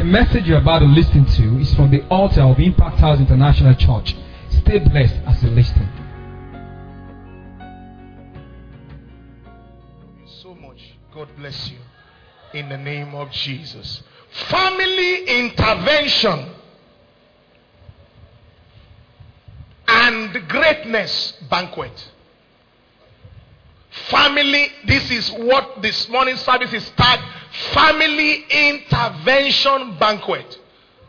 message you're about to listen to is from the altar of Impact House International Church. Stay blessed as you listen. So much. God bless you. In the name of Jesus. Family intervention and greatness banquet. Family, this is what this morning service is tagged. Family intervention banquet.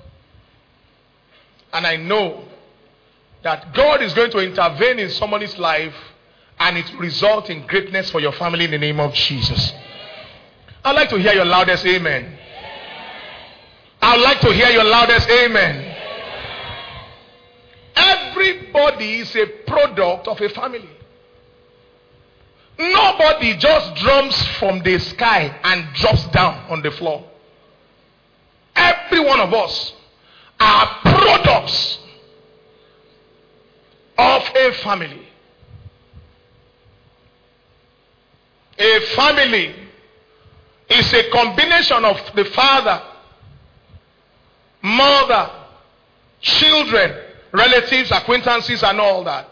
And I know that God is going to intervene in somebody's life and it will result in greatness for your family in the name of Jesus. I'd like to hear your loudest amen. I'd like to hear your loudest amen. Everybody is a product of a family. Nobody just jumps from the sky and drops down on the floor. Every one of us are products of a family. A family is a combination of the father, mother, children, relatives, acquaintances, and all that.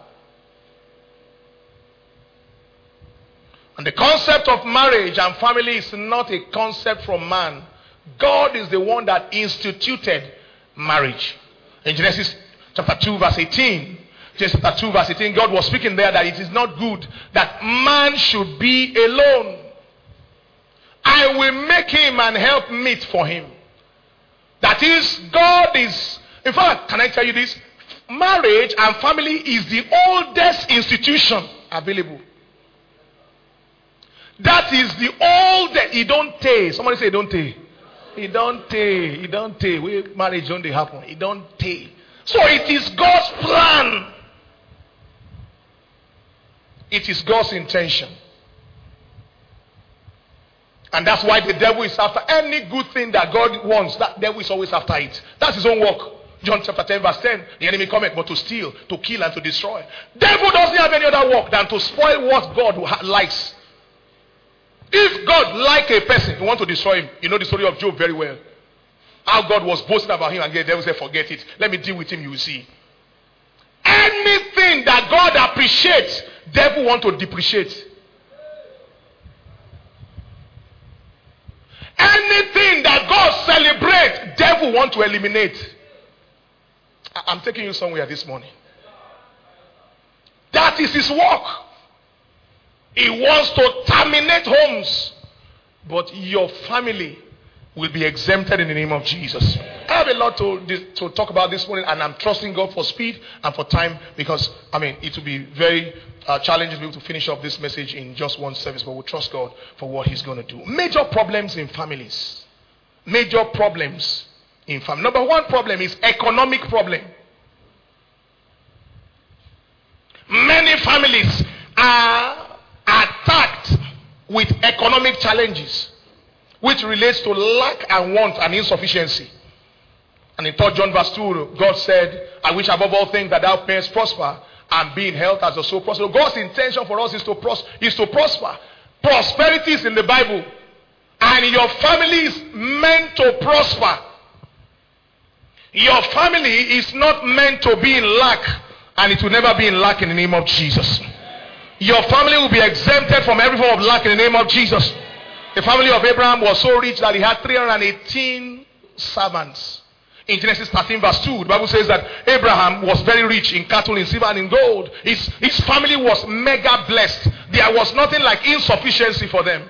And the concept of marriage and family is not a concept from man. God is the one that instituted marriage. In Genesis chapter 2 verse 18, Genesis chapter 2 verse 18, God was speaking there that it is not good that man should be alone. I will make him and help meet for him. That is, God is, in fact, can I tell you this? Marriage and family is the oldest institution available. That is the oldest. It don't take. Somebody say it don't take. It don't take. It don't take. Marriage don't happen. It don't take. So it is God's plan. It is God's intention. And that's why the devil is after any good thing that God wants. That devil is always after it. That's his own work. John chapter 10 verse 10. The enemy cometh but to steal, to kill, and to destroy. Devil doesn't have any other work than to spoil what God likes. If God like a person, you want to destroy him. You know the story of Job very well. How God was boasting about him and the devil said, forget it. Let me deal with him, you will see. Anything that God appreciates, devil want to depreciate. Anything that God celebrates, devil want to eliminate. I'm taking you somewhere this morning. That is his work. He wants to terminate homes. But your family will be exempted in the name of Jesus. I have a lot to talk about this morning, and I'm trusting God for speed and for time, because it will be very challenging to be able to finish up this message in just one service, but we'll trust God for what he's going to do. Major problems in families. Major problems in family. Number one problem is economic problem. Many families are attacked with economic challenges, which relates to lack and want and insufficiency. And in 3 John verse 2, God said, I wish above all things that thou mayest prosper and be in health as the soul prospers. God's intention for us is to prosper. Prosperity is in the Bible. And your family is meant to prosper. Your family is not meant to be in lack, and it will never be in lack in the name of Jesus. Your family will be exempted from every form of lack in the name of Jesus. The family of Abraham was so rich that he had 318 servants. In Genesis 13 verse 2, the Bible says that Abraham was very rich in cattle, in silver, and in gold. His family was mega blessed. There was nothing like insufficiency for them.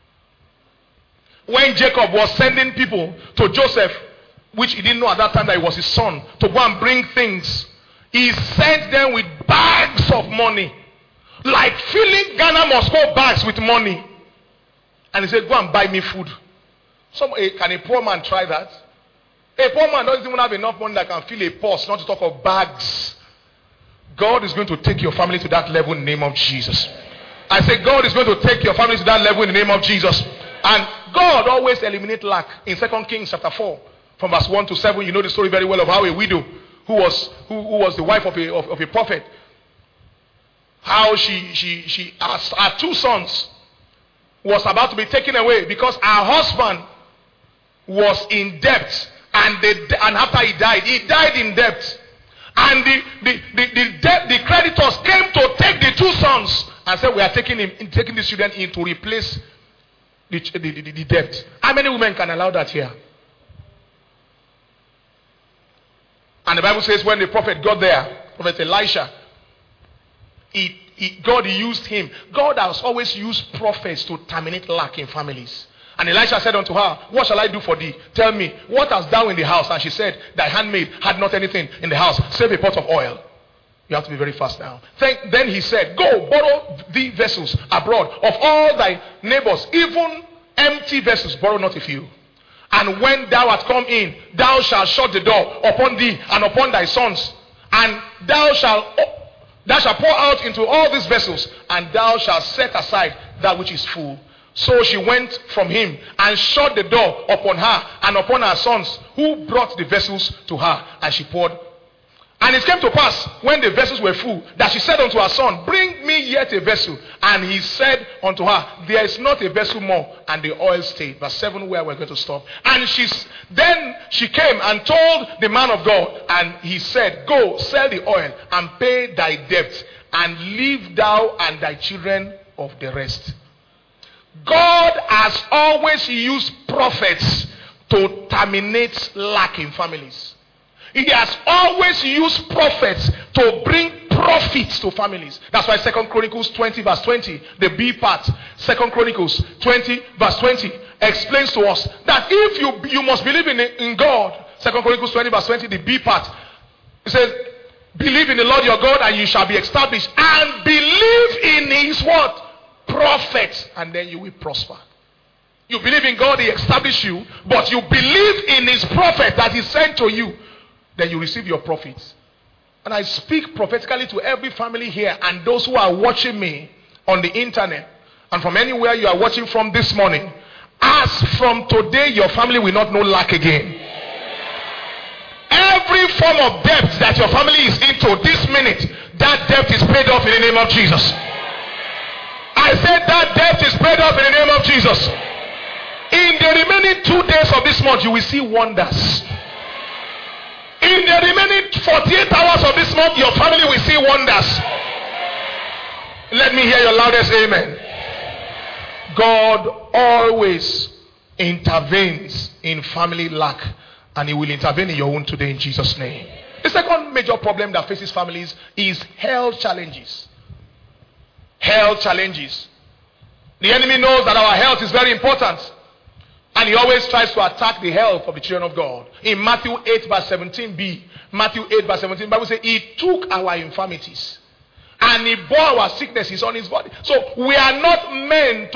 When Jacob was sending people to Joseph, which he didn't know at that time that it was his son, to go and bring things, he sent them with bags of money. Like filling Ghana Moscow bags with money. And he said, go and buy me food. Can a poor man try that? A poor man doesn't even have enough money that can fill a purse, not to talk of bags. God is going to take your family to that level in the name of Jesus. I say God is going to take your family to that level in the name of Jesus. And God always eliminates lack. In 2 Kings chapter 4, from verse 1 to 7, you know the story very well of how a widow who was the wife of a prophet, how she her 2 sons was about to be taken away because her husband was in debt And after he died in debt. And the creditors came to take the 2 sons and said, we are taking these children in to replace the debt. How many women can allow that here? And the Bible says when the prophet got there, Prophet Elisha, God used him. God has always used prophets to terminate lack in families. And Elisha said unto her, what shall I do for thee? Tell me, what hast thou in the house? And she said, thy handmaid had not anything in the house, save a pot of oil. You have to be very fast now. Then he said, go, borrow thee vessels abroad of all thy neighbors, even empty vessels, borrow not a few. And when thou art come in, thou shalt shut the door upon thee and upon thy sons. And thou shalt pour out into all these vessels, and thou shalt set aside that which is full. So she went from him and shut the door upon her and upon her sons, who brought the vessels to her, and she poured. And it came to pass, when the vessels were full, that she said unto her son, bring me yet a vessel. And he said unto her, there is not a vessel more. And the oil stayed. Verse 7, where we're going to stop. And then she came and told the man of God, and he said, go, sell the oil and pay thy debt, and leave thou and thy children of the rest. God has always used prophets to terminate lack in families. He has always used prophets to bring profits to families. That's why 2 Chronicles 20 verse 20, the B part, 2 Chronicles 20 verse 20 explains to us that if you must believe in God. 2 Chronicles 20 verse 20, the B part, it says, believe in the Lord your God and you shall be established, and believe in his what? Prophets, and then you will prosper. You believe in God, he established you, but you believe in his prophet that he sent to you, then you receive your profits. And I speak prophetically to every family here and those who are watching me on the internet and from anywhere you are watching from this morning. As from today, your family will not know lack again. Every form of debt that your family is into this minute, that debt is paid off in the name of Jesus. I said that debt is paid off in the name of Jesus. In the remaining 2 days of this month, you will see wonders. In the remaining 48 hours of this month, your family will see wonders. Let me hear your loudest amen. God always intervenes in family lack, and he will intervene in your own today in Jesus' name. The second major problem that faces families is health challenges. Health challenges. The enemy knows that our health is very important, and he always tries to attack the health of the children of God. In Matthew 8 verse 17b, Matthew 8 verse 17, the Bible says, he took our infirmities and he bore our sicknesses on his body. So we are not meant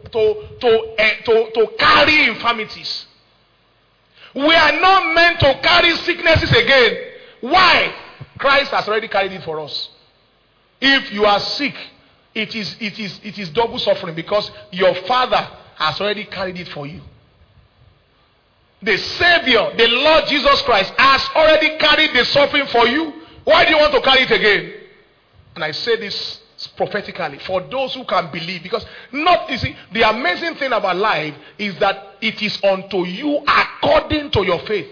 to carry infirmities. We are not meant to carry sicknesses again. Why? Christ has already carried it for us. If you are sick, it is double suffering, because your Father has already carried it for you. The Savior, the Lord Jesus Christ, has already carried the suffering for you. Why do you want to carry it again? And I say this prophetically for those who can believe, because the amazing thing about life is that it is unto you according to your faith.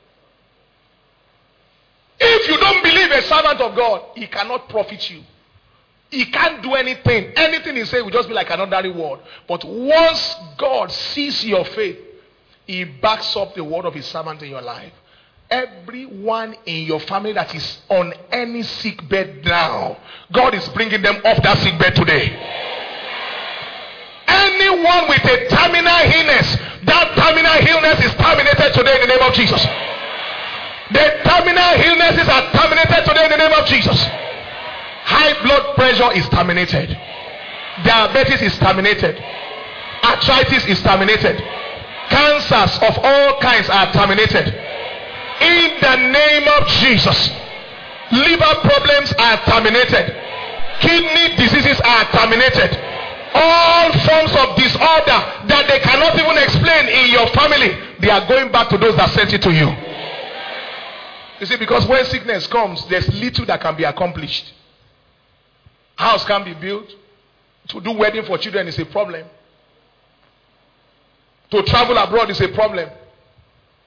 If you don't believe a servant of God, he cannot profit you. He can't do anything. Anything he says will just be like an ordinary word. But once God sees your faith, he backs up the word of his servant in your life. Everyone in your family that is on any sick bed now, God is bringing them off that sick bed today. Anyone with a terminal illness, that terminal illness is terminated today in the name of Jesus. The terminal illnesses are terminated today in the name of Jesus. High blood pressure is terminated. Diabetes is terminated. Arthritis is terminated. Cancers of all kinds are terminated. In the name of Jesus. Liver problems are terminated. Kidney diseases are terminated. All forms of disorder that they cannot even explain in your family, they are going back to those that sent it to you. You see, because when sickness comes, there's little that can be accomplished. House can be built. To do wedding for children is a problem. To travel abroad is a problem.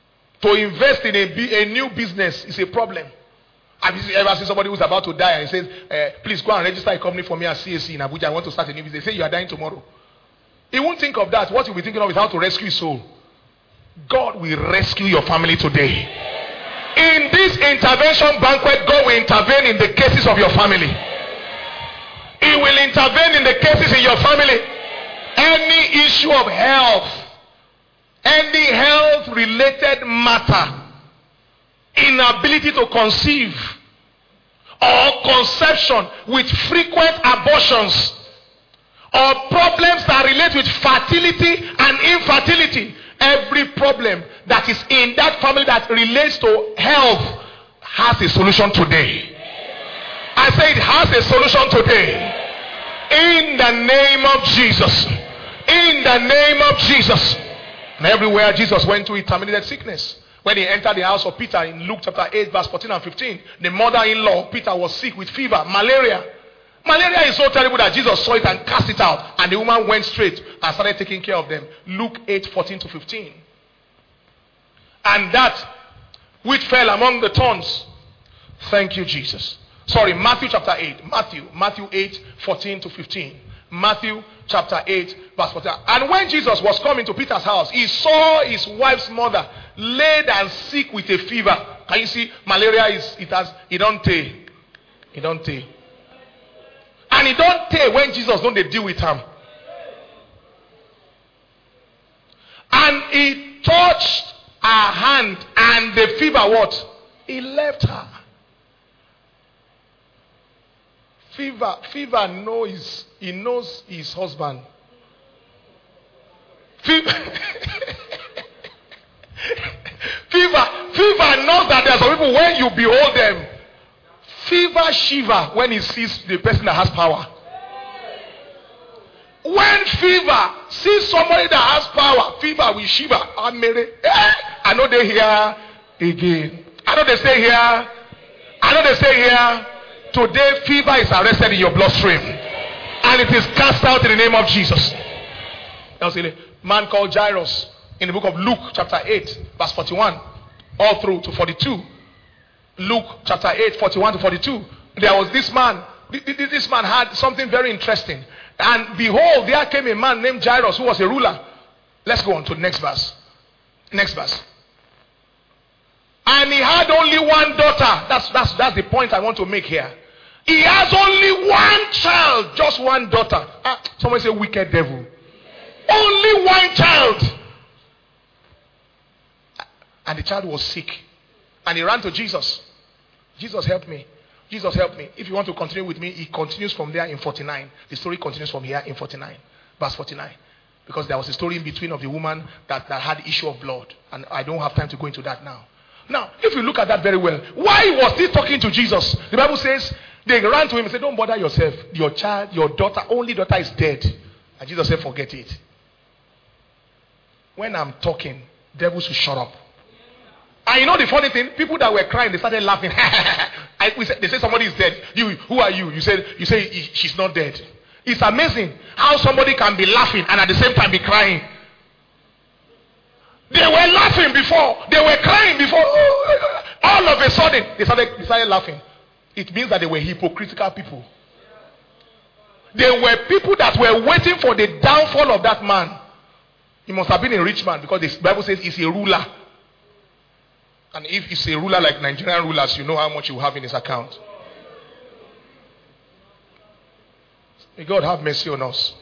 To invest in a new business is a problem. Have you ever seen somebody who's about to die and says, please go and register a company for me at CAC in Abuja. I want to start a new business. They say you are dying tomorrow. He won't think of that. What he'll be thinking of is how to rescue his soul. God will rescue your family today. In this intervention banquet, God will intervene in the cases of your family. He will intervene in the cases in your family. Any issue of health, any health related matter, inability to conceive or conception with frequent abortions, or problems that relate with fertility and infertility, every problem that is in that family that relates to health has a solution today. I say it has a solution today. In the name of Jesus. In the name of Jesus. And everywhere Jesus went to, he terminated sickness. When he entered the house of Peter in Luke chapter 8 verse 14 and 15, the mother-in-law of Peter was sick with fever, malaria. Malaria is so terrible that Jesus saw it and cast it out. And the woman went straight and started taking care of them. Luke 8, 14 to 15. And that which fell among the thorns. Thank you, Jesus. Sorry, Matthew chapter 8. Matthew 8, 14 to 15. Matthew chapter 8, verse 14. And when Jesus was coming to Peter's house, he saw his wife's mother laid and sick with a fever. Can you see? Malaria it don't take. It don't take. And it don't take when Jesus don't deal with him. And he touched her hand, and the fever what? He left her. Fever knows, he knows his husband. Fever knows that there are some people, when you behold them, fever shiver when he sees the person that has power. When fever sees somebody that has power, fever will shiver. I know they hear again. I know they stay here. Today, fever is arrested in your bloodstream, and it is cast out in the name of Jesus. There was a man called Jairus in the book of Luke, chapter 8, verse 41, all through to 42. Luke, chapter 8, 41 to 42. There was this man. This man had something very interesting. And behold, there came a man named Jairus who was a ruler. Let's go on to the next verse. Next verse. And he had only one daughter. That's the point I want to make here. He has only one child, just one daughter. Someone say wicked devil. Only one child. And the child was sick. And he ran to Jesus. Jesus, help me. Jesus, help me. If you want to continue with me, he continues from there in 49. The story continues from here in 49. Verse 49. Because there was a story in between of the woman that had the issue of blood. And I don't have time to go into that now. Now, if you look at that very well, why was he talking to Jesus? The Bible says, they ran to him and said, don't bother yourself. Your child, your daughter, only daughter is dead. And Jesus said, forget it. When I'm talking, devils should shut up. And you know the funny thing? People that were crying, they started laughing. They say somebody is dead. Who are you? You say she's not dead. It's amazing how somebody can be laughing and at the same time be crying. They were laughing before. They were crying before. All of a sudden, they started laughing. It means that they were hypocritical people. They were people that were waiting for the downfall of that man. He must have been a rich man, because the Bible says he's a ruler. And if he's a ruler like Nigerian rulers, you know how much you have in his account. May God have mercy on us.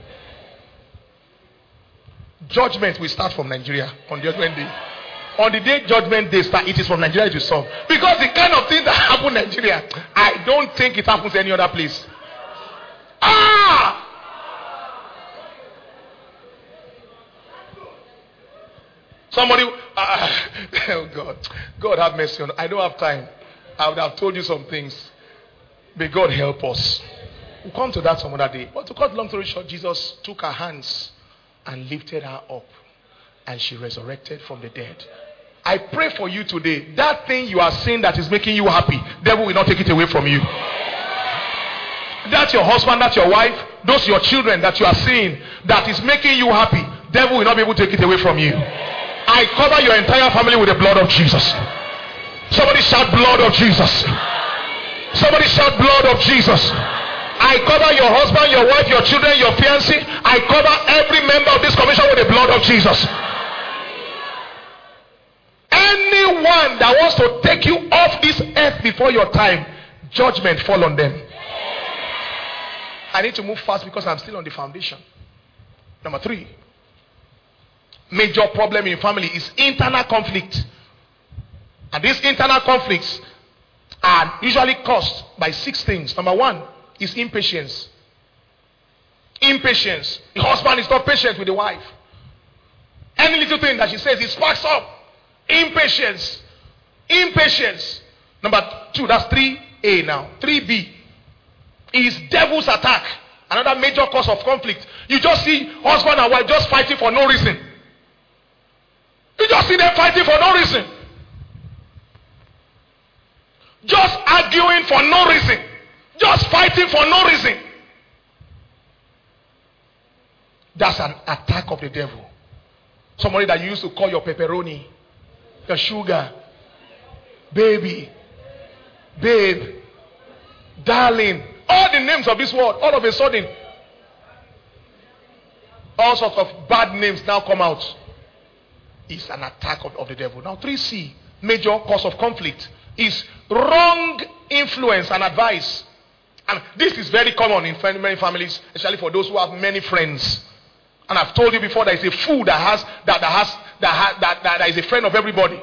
Judgment will start from Nigeria on Judgment Day. On the day Judgment Day starts, it is from Nigeria to solve. Because the kind of things that happen in Nigeria, I don't think it happens any other place. Somebody, oh God, God have mercy on us. I don't have time. I would have told you some things. May God help us. We'll come to that some other day. But to cut long story short, Jesus took her hands and lifted her up, and she resurrected from the dead. I pray for you today. That thing you are seeing that is making you happy, devil will not take it away from you. That's your husband, that's your wife, those your children that you are seeing that is making you happy, devil will not be able to take it away from you. I cover your entire family with the blood of Jesus. Somebody shout blood of Jesus. Somebody shout blood of Jesus. I cover your husband, your wife, your children, your fiancé. I cover every member of this commission with the blood of Jesus. Anyone that wants to take you off this earth before your time, judgment fall on them. I need to move fast because I'm still on the foundation. Number 3. Major problem in family is internal conflict. And these internal conflicts are usually caused by 6 things. Number 1 is impatience. Impatience. The husband is not patient with the wife. Any little thing that she says, it sparks up. Impatience. Impatience. Number 2, that's 3A now. 3B is devil's attack. Another major cause of conflict. You just see husband and wife just fighting for no reason. You just see them fighting for no reason. Just arguing for no reason. Just fighting for no reason. That's an attack of the devil. Somebody that you used to call your pepperoni, your sugar, baby, babe, darling, all the names of this world, all of a sudden, all sorts of bad names now come out. It's an attack of the devil. Now 3C, major cause of conflict, is wrong influence and advice. And this is very common in many families, especially for those who have many friends. And I've told you before, there is a fool that is a friend of everybody.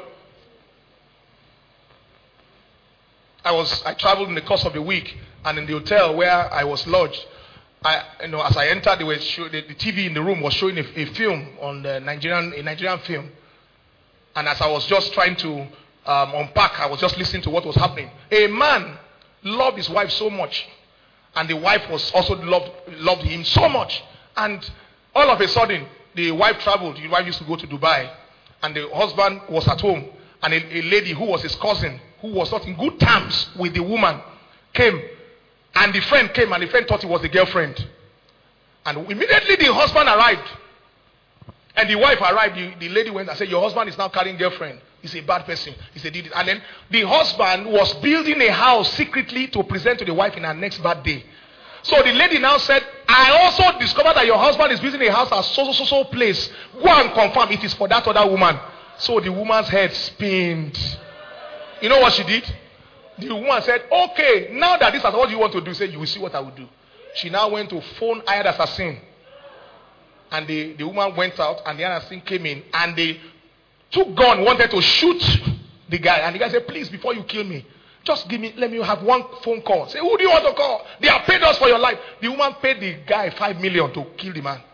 I traveled in the course of the week, and in the hotel where I was lodged, as I entered, the TV in the room was showing a film on a Nigerian film. And as I was just trying to unpack, I was just listening to what was happening. A man loved his wife so much, and the wife was also loved him so much. And all of a sudden, the wife traveled. The wife used to go to Dubai, and the husband was at home. And a lady who was his cousin, who was not in good terms with the woman, came. And the friend came, and the friend thought it was the girlfriend. And immediately the husband arrived. And the wife arrived. The lady went and said, your husband is now carrying girlfriend. He's a bad person. He said, and then the husband was building a house secretly to present to the wife in her next birthday. So the lady now said, I also discovered that your husband is building a house at so place. Go and confirm it is for that other woman. So the woman's head spinned. You know what she did? The woman said, okay, now that this is what you want to do, say, you will see what I will do. She now went to phone hired assassin. And the woman went out, and the assassin came in, and they took gun, wanted to shoot the guy. And the guy said, please, before you kill me, just let me have one phone call. Say, who do you want to call? They have paid us for your life. The woman paid the guy 5 million to kill the man.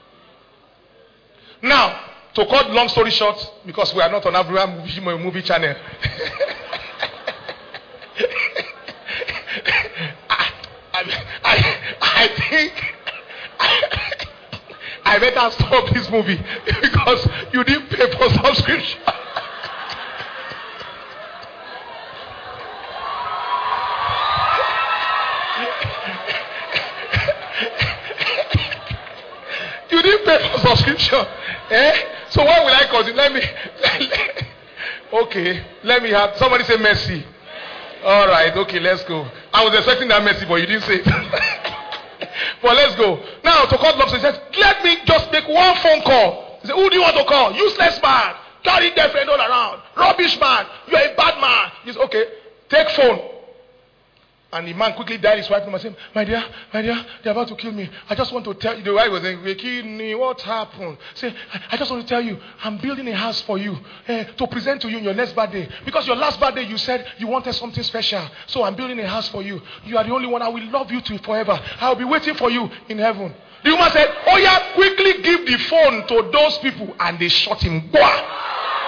Now, to cut long story short, because we are not on Abraham movie channel. I think I better stop this movie because you didn't pay for subscription. You didn't pay for subscription. So why will I continue? Let me have somebody say mercy. All right, okay, let's go. I was expecting that mercy, but you didn't say it. But let's go. Now, to cut long story, he says, let me just make one phone call. He said, who do you want to call? Useless man. Carry girlfriend all around. Rubbish man. You're a bad man. He said, okay, take phone. And the man quickly dialed his wife number and said, my dear, they're about to kill me. I just want to tell you. The wife was saying, Kidney, what happened? Say, I just want to tell you, I'm building a house for you to present to you in your next birthday. Because your last birthday, you said you wanted something special. So I'm building a house for you. You are the only one. I will love you to forever. I'll be waiting for you in heaven. The woman said, oh yeah, quickly give the phone to those people. And they shot him. Boah!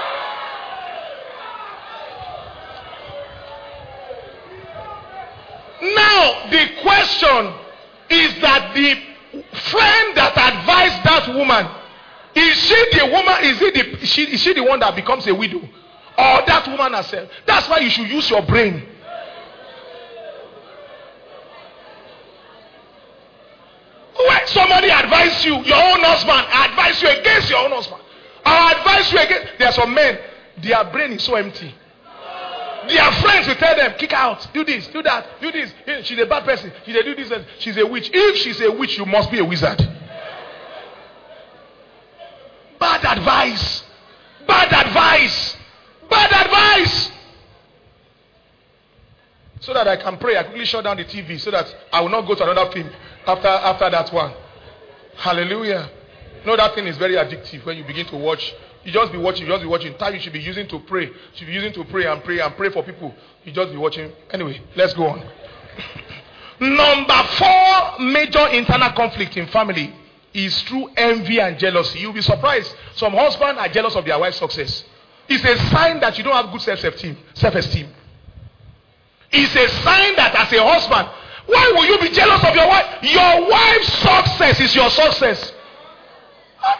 Now, the question is that the friend that advised that woman, is she the woman, is she the one that becomes a widow? Or that woman herself? That's why you should use your brain. When somebody advises you, your own husband advises you against your own husband, or advise you again. There are some men, their brain is so empty. Their friends will tell them, kick out, do this, do that, do this. She's a bad person. She's a do this. She's a witch. If she's a witch, you must be a wizard. Bad advice. Bad advice. Bad advice. So that I can pray, I quickly shut down the TV so that I will not go to another film after that one. Hallelujah. No, that thing is very addictive when you begin to watch. You just be watching. Time you should be using to pray. You should be using to pray and pray for people. You just be watching. Anyway, let's go on. Number 4 major internal conflict in family is through envy and jealousy. You'll be surprised. Some husbands are jealous of their wife's success. It's a sign that you don't have good self-esteem. It's a sign that as a husband, why will you be jealous of your wife? Your wife's success is your success. I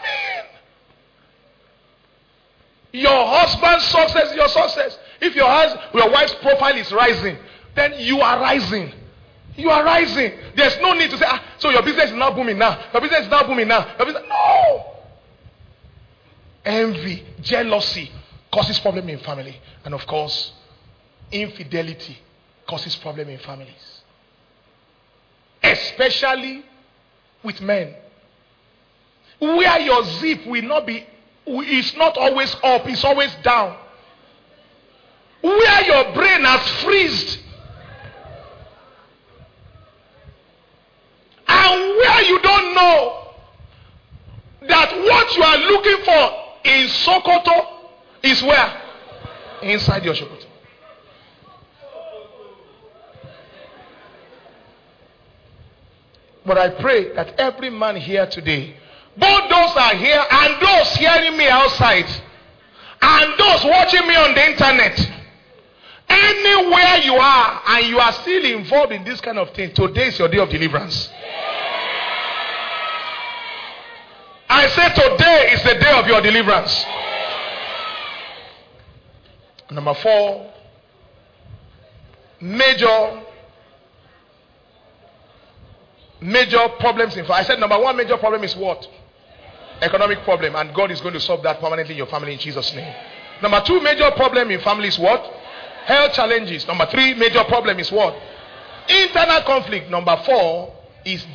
mean, your husband's success is your success. If your wife's profile is rising, then you are rising. You are rising. There's no need to say, so your business is now booming now. Your business is now booming now. No. Envy, jealousy causes problem in family. And of course, infidelity causes problem in families. Especially with men. Where your zip will not be, it's not always up, it's always down. Where your brain has freezed. And where you don't know that what you are looking for in Sokoto is where? Inside your Sokoto. But I pray that every man here today, both those are here and those hearing me outside, and those watching me on the internet, anywhere you are and you are still involved in this kind of thing, today is your day of deliverance. I say today is the day of your deliverance. Number 4, major problems in family. I said number 1 major problem is what? Economic problem, and God is going to solve that permanently in your family in Jesus' name. Number 2 major problem in family is what? Health challenges. Number 3 major problem is what? Internal conflict. Number 4 is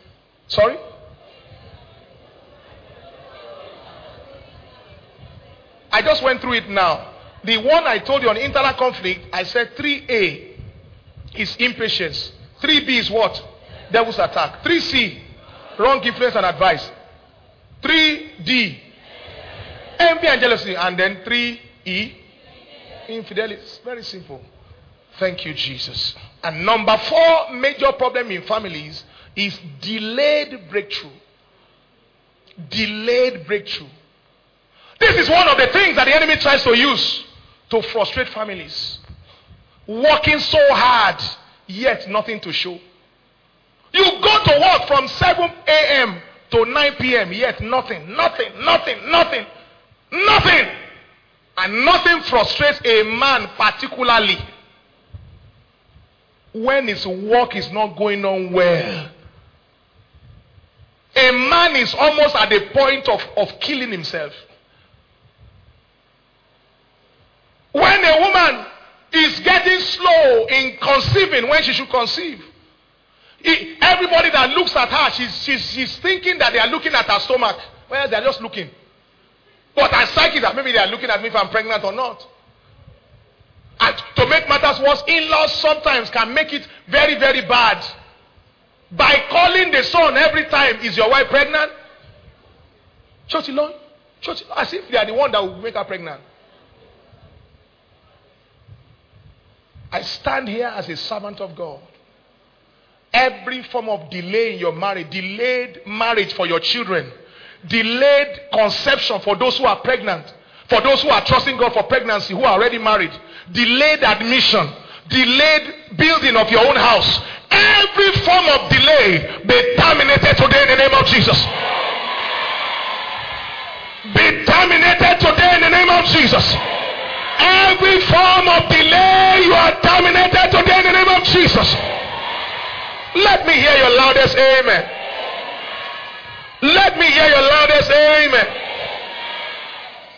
I just went through it now. The one I told you on internal conflict, I said 3A is impatience. 3B is what? Devil's attack. 3C, wrong influence and advice. 3D, envy and jealousy. And then 3E, infidelity. It's very simple. Thank you, Jesus. And number 4 major problem in families is delayed breakthrough. Delayed breakthrough. This is one of the things that the enemy tries to use to frustrate families. Working so hard, yet nothing to show. You go to work from 7 a.m. to 9 p.m. yet nothing. And nothing frustrates a man particularly when his work is not going on well. A man is almost at the point of killing himself. When a woman is getting slow in conceiving when she should conceive, everybody that looks at her, she's thinking that they are looking at her stomach. Well, they are just looking. But as psychic, that maybe they are looking at me if I'm pregnant or not. And to make matters worse, in-laws sometimes can make it very, very bad. By calling the son every time, is your wife pregnant? As if they are the one that will make her pregnant. I stand here as a servant of God. Every form of delay in your marriage, delayed marriage for your children, delayed conception for those who are pregnant, for those who are trusting God for pregnancy, who are already married, delayed admission, delayed building of your own house, every form of delay be terminated today in the name of Jesus. Be terminated today in the name of Jesus. Every form of delay, you are terminated today in the name of Jesus. Let me hear your loudest amen. Let me hear your loudest amen.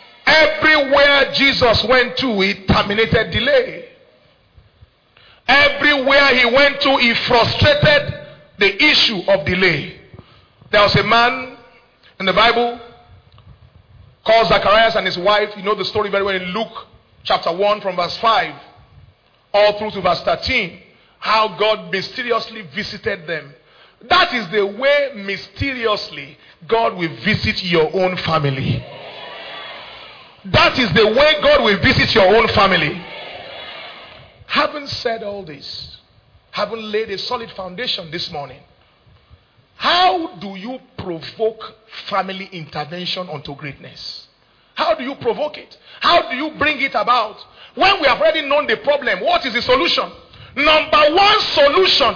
Jesus went to, he terminated delay. Everywhere he went to, he frustrated the issue of delay. There was a man in the Bible called Zacharias and his wife. You know the story very well in Luke chapter 1 from verse 5 all through to verse 13. How God mysteriously visited them. That is the way mysteriously God will visit your own family. That is the way God will visit your own family. Having said all this, having laid a solid foundation this morning, how do you provoke family intervention unto greatness? How do you provoke it? How do you bring it about? When we have already known the problem, what is the solution? Number one solution.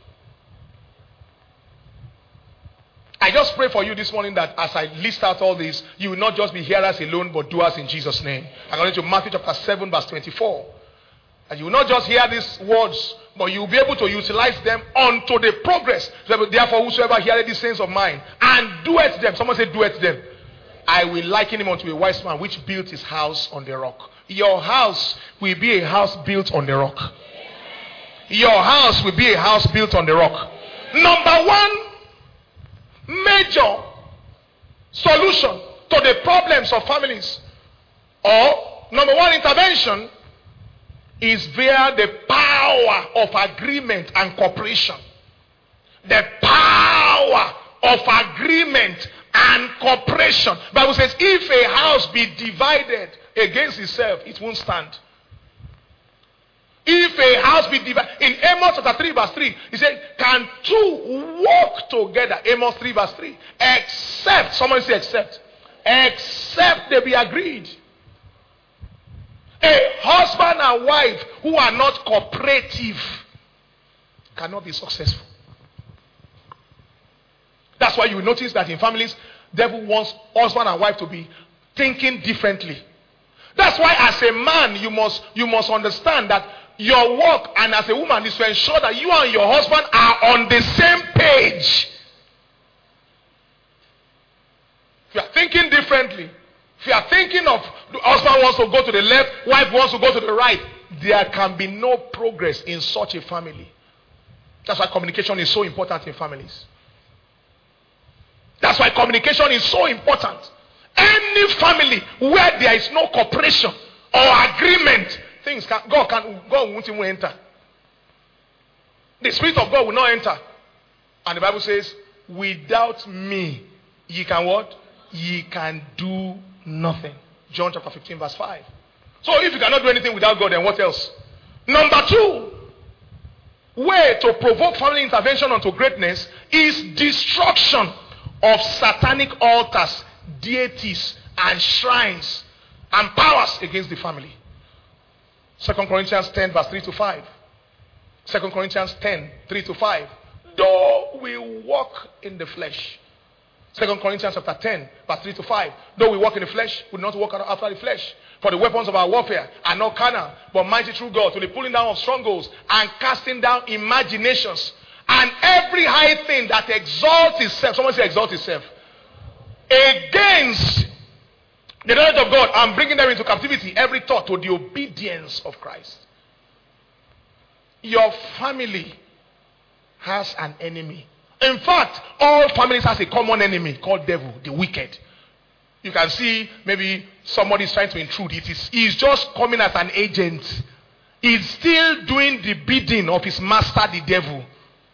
I just pray for you this morning that as I list out all this, you will not just be hearers alone, but doers in Jesus' name. According to Matthew chapter 7 verse 24. And you will not just hear these words, but you will be able to utilize them unto the progress. Therefore, whosoever heareth these sayings of mine and doeth them, someone say doeth them, I will liken him unto a wise man which built his house on the rock. Your house will be a house built on the rock. Your house will be a house built on the rock. Number one major solution to the problems of families, or number one intervention, is via the power of agreement and cooperation. The power of agreement and cooperation. The Bible says, if a house be divided against itself, it won't stand. If a house be divided, in Amos chapter 3 verse 3, he said, can two walk together? Amos 3 verse 3. Except, someone say except they be agreed. A husband and wife who are not cooperative cannot be successful. That's why you will notice that in families, devil wants husband and wife to be thinking differently. That's why as a man, you must understand that your work, and as a woman, is to ensure that you and your husband are on the same page. If you are thinking differently, if you are thinking of the husband wants to go to the left, wife wants to go to the right, there can be no progress in such a family. That's why communication is so important in families. That's why communication is so important. Any family where there is no cooperation or agreement, God won't even enter. The Spirit of God will not enter. And the Bible says, without me, ye can what? Ye can do nothing. John chapter 15 verse 5. So if you cannot do anything without God, then what else? Number two way to provoke family intervention unto greatness is destruction of satanic altars, deities, and shrines and powers against the family. 2 Corinthians 10 verse 3 to 5. 2 Corinthians 10, 3 to 5. Though we walk in the flesh. 2 Corinthians chapter 10 verse 3 to 5. Though we walk in the flesh, we do not walk after the flesh. For the weapons of our warfare are not carnal, but mighty through God to the pulling down of strongholds and casting down imaginations and every high thing that exalts itself. Someone say exalt itself. Against the knowledge of God, and bringing them into captivity, every thought to the obedience of Christ. Your family has an enemy. In fact, all families has a common enemy called devil, the wicked. You can see maybe somebody is trying to intrude. He's just coming as an agent. He's still doing the bidding of his master, the devil.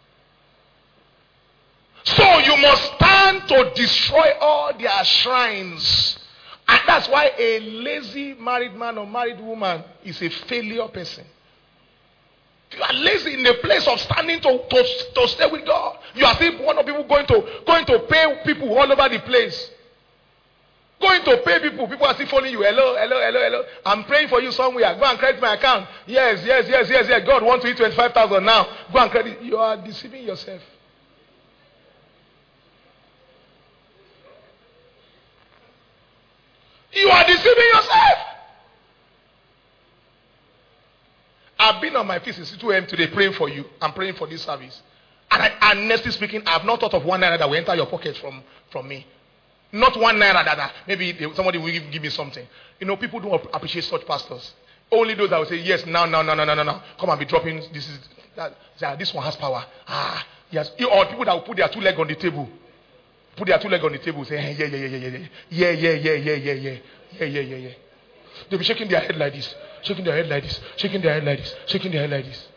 So you must stand to destroy all their shrines. And that's why a lazy married man or married woman is a failure person. You are lazy in the place of standing to stay with God. You are still one of people going to pay people all over the place. Going to pay people. People are still following you. Hello. I'm praying for you somewhere. Go and credit my account. Yes. God wants to eat 25,000 now. Go and credit. You are deceiving yourself. You are deceiving yourself. I've been on my feet since 2 a.m. today praying for you. I'm praying for this service. And honestly speaking, I have not thought of one naira that will enter your pocket from me. Not 1 naira that maybe somebody will give me something. You know, people don't appreciate such pastors. Only those that will say, yes, now. Come and be dropping this one has power. Yes. Or people that will put their 2 legs on the table. Put their 2 legs on the table, say, yeah. They'll be shaking their head like this, shaking their head like this, shaking their head like this, shaking their head like this.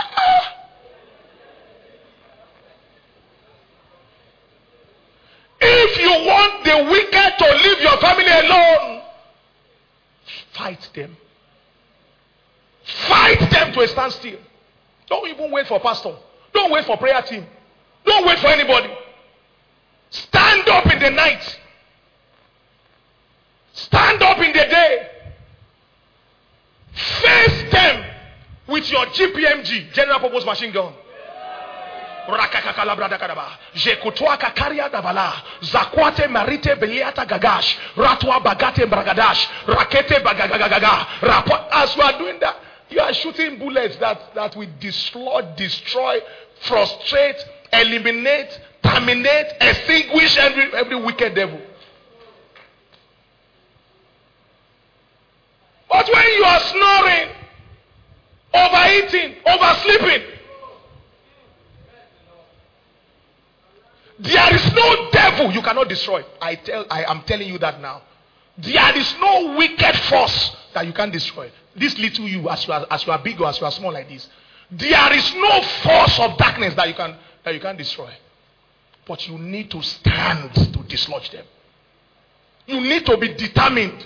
If you want the wicked to leave your family alone, fight them. Fight them to a standstill. Don't even wait for pastor. Don't wait for prayer team. Don't wait for anybody. Stand up in the night. Stand up in the day. Face them with your GPMG, general purpose machine gun. Jekutoa kakaria davala, zakwate marite beliata gagash, ratwa bagate bragadash, rakete bagagagaga. As you are doing that, you are shooting bullets that will destroy, frustrate, eliminate, terminate, extinguish every wicked devil. But when you are snoring, overeating, oversleeping, there is no devil you cannot destroy. I am telling you that now. There is no wicked force that you can destroy. This little you, as you are big or as you are small like this, there is no force of darkness that you can destroy. But you need to stand to dislodge them. You need to be determined.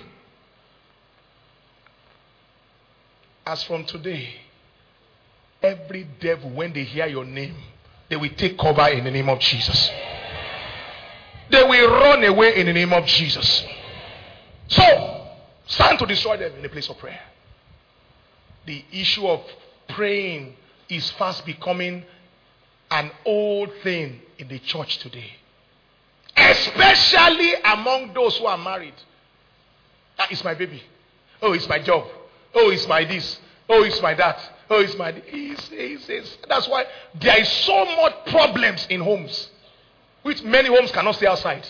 As from today, every devil, when they hear your name, they will take cover in the name of Jesus. They will run away in the name of Jesus. So, stand to destroy them in a place of prayer. The issue of praying is fast becoming an old thing in the church today. Especially among those who are married. It's my baby. Oh, it's my job. Oh, it's my this. Oh, it's my that. Oh, it's my this. That's why there is so much problems in homes, which many homes cannot stay outside.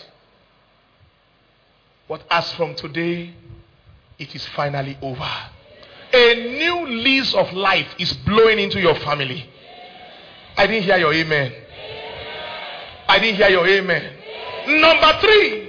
But as from today, it is finally over. A new lease of life is blowing into your family. I didn't hear your amen. I didn't hear your amen. Number 3.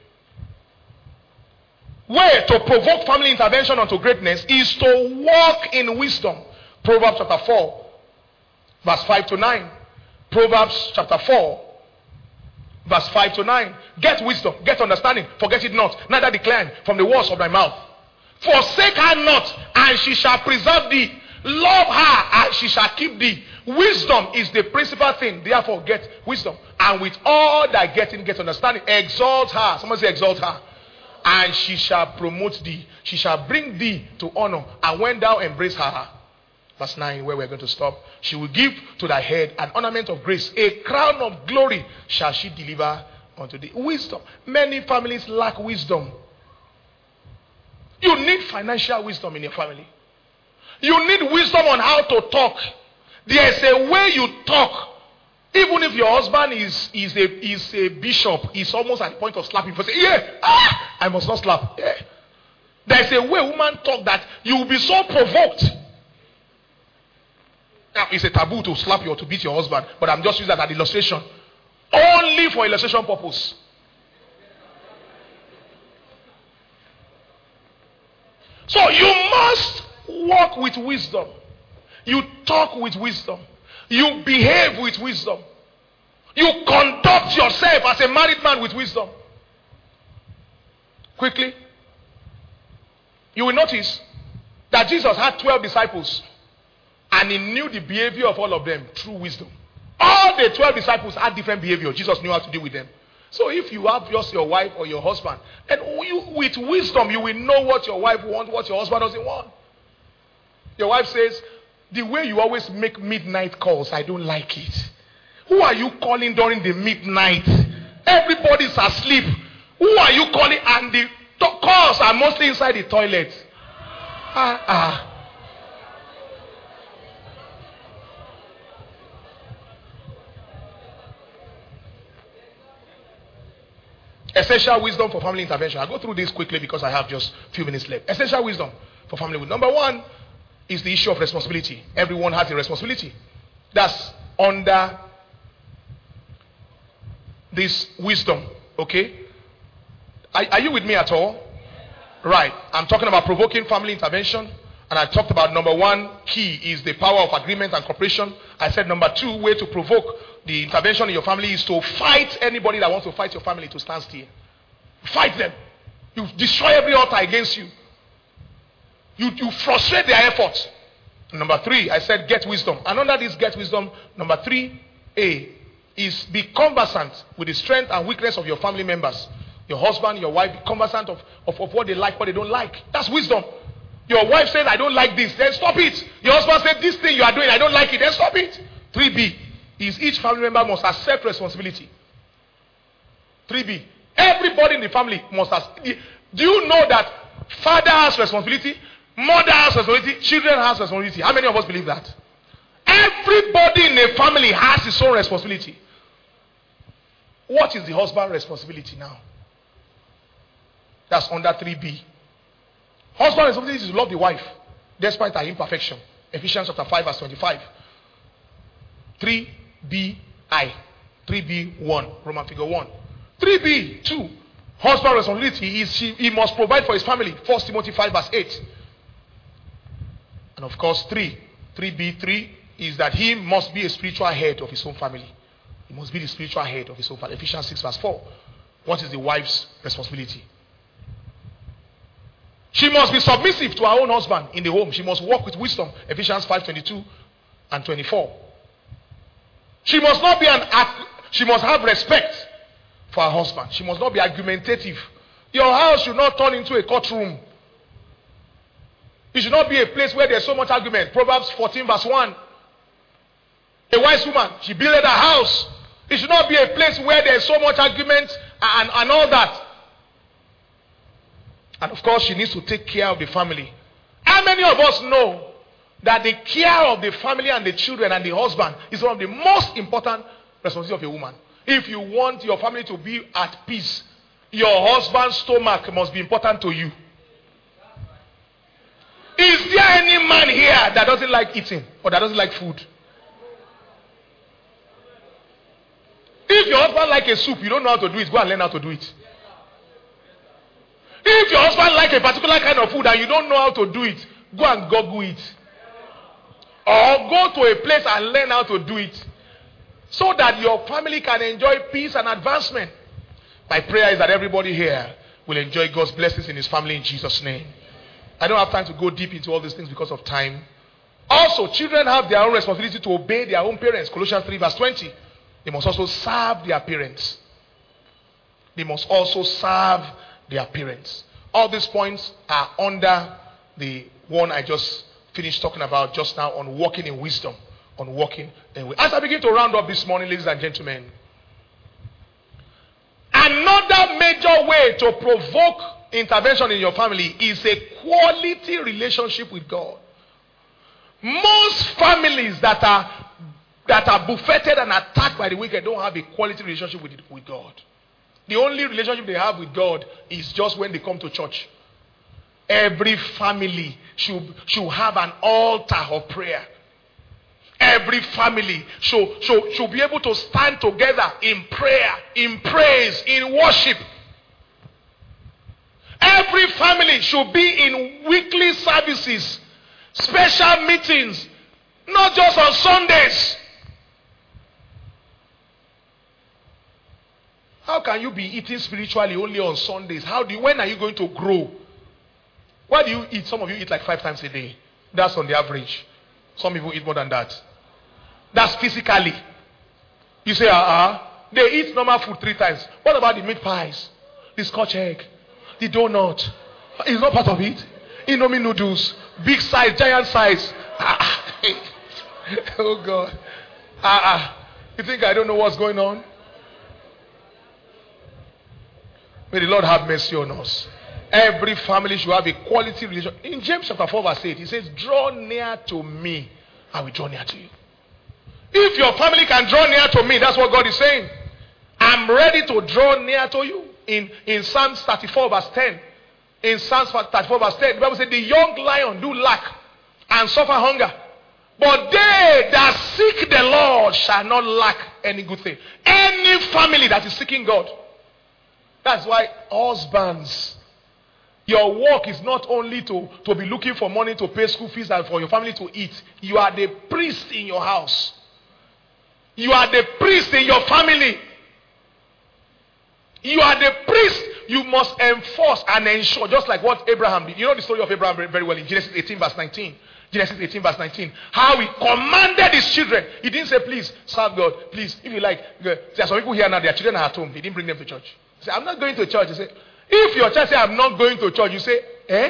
Way to provoke family intervention unto greatness is to walk in wisdom. Proverbs chapter 4, verse 5 to 9. Proverbs chapter 4, verse 5 to 9. Get wisdom, get understanding, forget it not, neither decline from the words of thy mouth. Forsake her not, and she shall preserve thee. Love her, and she shall keep thee. Wisdom is the principal thing. Therefore, get wisdom. And with all thy getting, get understanding. Exalt her. Someone say, exalt her. And she shall promote thee. She shall bring thee to honor. And when thou embrace her, verse 9, where we're going to stop, she will give to thy head an ornament of grace. A crown of glory shall she deliver unto thee. Wisdom. Many families lack wisdom. You need financial wisdom in your family. You need wisdom on how to talk. There's a way you talk. Even if your husband is a bishop, he's almost at the point of slapping. Say, I must not slap. Yeah. There's a way women talk that you will be so provoked. Now, it's a taboo to slap you or to beat your husband, but I'm just using that as an illustration. Only for illustration purpose. So you must walk with wisdom. You talk with wisdom. You behave with wisdom. You conduct yourself as a married man with wisdom. Quickly. You will notice that Jesus had 12 disciples. And he knew the behavior of all of them through wisdom. All the 12 disciples had different behavior. Jesus knew how to deal with them. So if you have just your wife or your husband, and with wisdom you will know what your wife wants, what your husband doesn't want. Your wife says, the way you always make midnight calls, I don't like it. Who are you calling during the midnight? Everybody's asleep. Who are you calling? And the calls are mostly inside the toilet. Essential wisdom for family intervention. I'll go through this quickly because I have just a few minutes left. Essential wisdom for family. Number one is the issue of responsibility. Everyone has a responsibility. That's under this wisdom. Okay? Are you with me at all? Right. I'm talking about provoking family intervention. And I talked about number one, key is the power of agreement and cooperation. I said number two, way to provoke the intervention in your family is to fight anybody that wants to fight your family to stand still. Fight them. You destroy every altar against you. You frustrate their efforts. Number three, I said get wisdom. And under this get wisdom, number 3A is be conversant with the strength and weakness of your family members. Your husband, your wife, be conversant of what they like, what they don't like. That's wisdom. Your wife says, I don't like this, then stop it. Your husband said, this thing you are doing, I don't like it, then stop it. 3B is each family member must accept responsibility. 3B, everybody in the family must accept. Do you know that father has responsibility, mother has responsibility, children has responsibility? How many of us believe that? Everybody in a family has his own responsibility. What is the husband's responsibility now? That's under 3B. Husband responsibility is to love the wife despite her imperfection. Ephesians chapter 5 verse 25. 3BI. 3B1. Roman figure 1. 3B2. Husband responsibility is he must provide for his family. 1 Timothy 5 verse 8. And of course 3B3 is that he must be a spiritual head of his own family. He must be the spiritual head of his own family. Ephesians 6 verse 4. What is the wife's responsibility? She must be submissive to her own husband in the home. She must walk with wisdom. Ephesians 5:22 and 24. She must not be she must have respect for her husband. She must not be argumentative. Your house should not turn into a courtroom. It should not be a place where there's so much argument. Proverbs 14 verse 1. A wise woman, she built her house. It should not be a place where there's so much argument and all that. And of course, she needs to take care of the family. How many of us know that the care of the family and the children and the husband is one of the most important responsibilities of a woman? If you want your family to be at peace, your husband's stomach must be important to you. Is there any man here that doesn't like eating or that doesn't like food? If your husband likes a soup, you don't know how to do it, go and learn how to do it. If your husband likes a particular kind of food and you don't know how to do it, go and Google it. Or go to a place and learn how to do it. So that your family can enjoy peace and advancement. My prayer is that everybody here will enjoy God's blessings in his family in Jesus' name. I don't have time to go deep into all these things because of time. Also, children have their own responsibility to obey their own parents. Colossians 3 verse 20. They must also serve their parents. They must also serve their parents. All these points are under the one I just finished talking about just now on walking in wisdom. On walking in wisdom. As I begin to round up this morning, ladies and gentlemen, another major way to provoke intervention in your family is a quality relationship with God. Most families that are buffeted and attacked by the wicked don't have a quality relationship with God. The only relationship they have with God is just when they come to church. Every family should have an altar of prayer. Every family should be able to stand together in prayer, in praise, in worship. Every family should be in weekly services, special meetings, not just on Sundays. How can you be eating spiritually only on Sundays? When are you going to grow? Why do you eat? Some of you eat like 5 times a day. That's on the average. Some people eat more than that. That's physically. You say, they eat normal food 3 times. What about the meat pies? The scotch egg? The donut? It's not part of it. Indomie noodles. Big size, giant size. Oh God. You think I don't know what's going on? May the Lord have mercy on us. Every family should have a quality relationship. In James chapter 4 verse 8, he says, draw near to me, I will draw near to you. If your family can draw near to me, that's what God is saying. I'm ready to draw near to you. in Psalms 34 verse 10. In Psalms 34 verse 10, the Bible says, the young lion do lack and suffer hunger. But they that seek the Lord shall not lack any good thing. Any family that is seeking God. That's why husbands, your work is not only to be looking for money to pay school fees and for your family to eat. You are the priest in your house. You are the priest in your family. You are the priest. You must enforce and ensure, just like what Abraham did. You know the story of Abraham very well in Genesis 18 verse 19. Genesis 18 verse 19. How he commanded his children. He didn't say, please, serve God. Please, if you like. There are some people here now, their children are at home. He didn't bring them to church. He said, I'm not going to church. He said, if your child says, I'm not going to church, you say,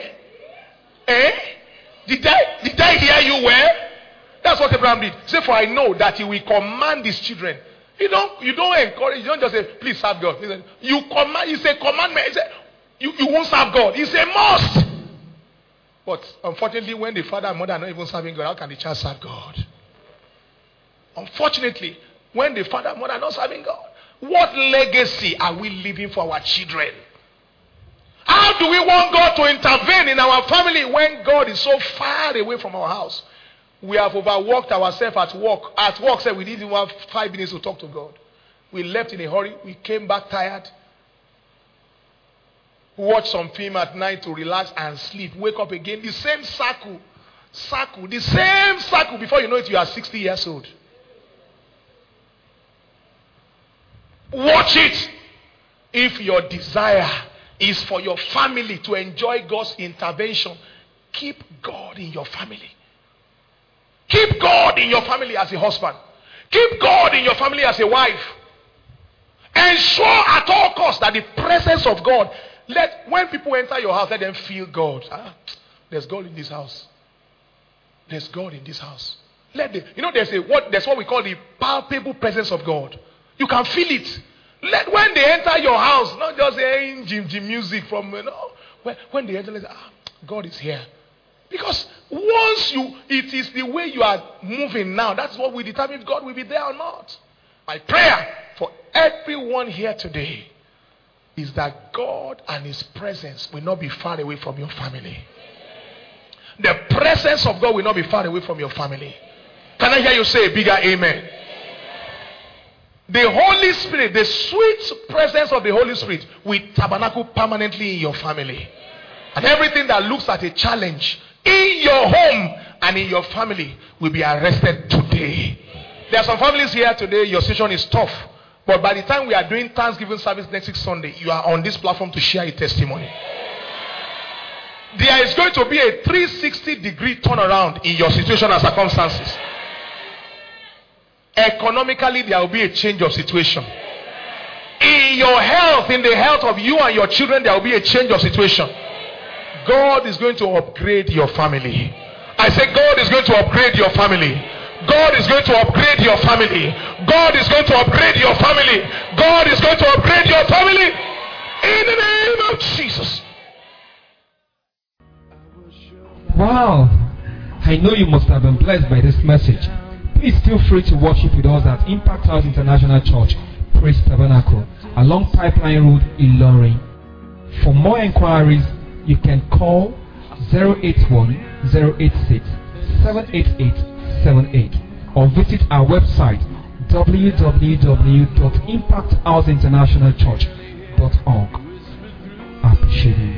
Did I hear you well? That's what Abraham did. He said, for I know that he will command his children. You don't encourage, you don't just say, please serve God. He said, you command, he said, commandment. He said, you won't serve God. He said, must. But unfortunately, when the father and mother are not even serving God, how can the child serve God? Unfortunately, when the father and mother are not serving God, what legacy are we leaving for our children? How do we want God to intervene in our family when God is so far away from our house? We have overworked ourselves at work. At work, said we didn't even have 5 minutes to talk to God. We left in a hurry. We came back tired. Watch some film at night to relax and sleep. Wake up again. The same circle. The same circle. Before you know it, you are 60 years old. Watch it. If your desire is for your family to enjoy God's intervention, keep God in your family. Keep God in your family as a husband. Keep God in your family as a wife. Ensure at all costs that the presence of God, when people enter your house, let them feel God. There's God in this house. There's God in this house. There's what we call the palpable presence of God. You can feel it. When they enter your house, not just hearing Jim music from, when they enter, God is here. Because it is the way you are moving now. That's what will determine if God will be there or not. My prayer for everyone here today is that God and His presence will not be far away from your family. The presence of God will not be far away from your family. Can I hear you say a bigger amen? The Holy Spirit, the sweet presence of the Holy Spirit will tabernacle permanently in your family. And everything that looks like a challenge in your home and in your family will be arrested today. There are some families here today, your situation is tough. But by the time we are doing Thanksgiving service next week Sunday, you are on this platform to share your testimony. There is going to be a 360-degree turnaround in your situation and circumstances. Economically, there will be a change of situation. In your health, in the health of you and your children, there will be a change of situation. God is going to upgrade your family. I say God is going to upgrade your family. God is going to upgrade your family. God is going to upgrade your family. God is going to upgrade your family. In the name of Jesus. Wow. I know you must have been blessed by this message. Please feel free to worship with us at Impact House International Church, Praise Tabernacle, along Pipeline Road, Ilorin. For more inquiries, you can call 081-086-78878 or visit our website www.impacthouseinternationalchurch.org. I appreciate you.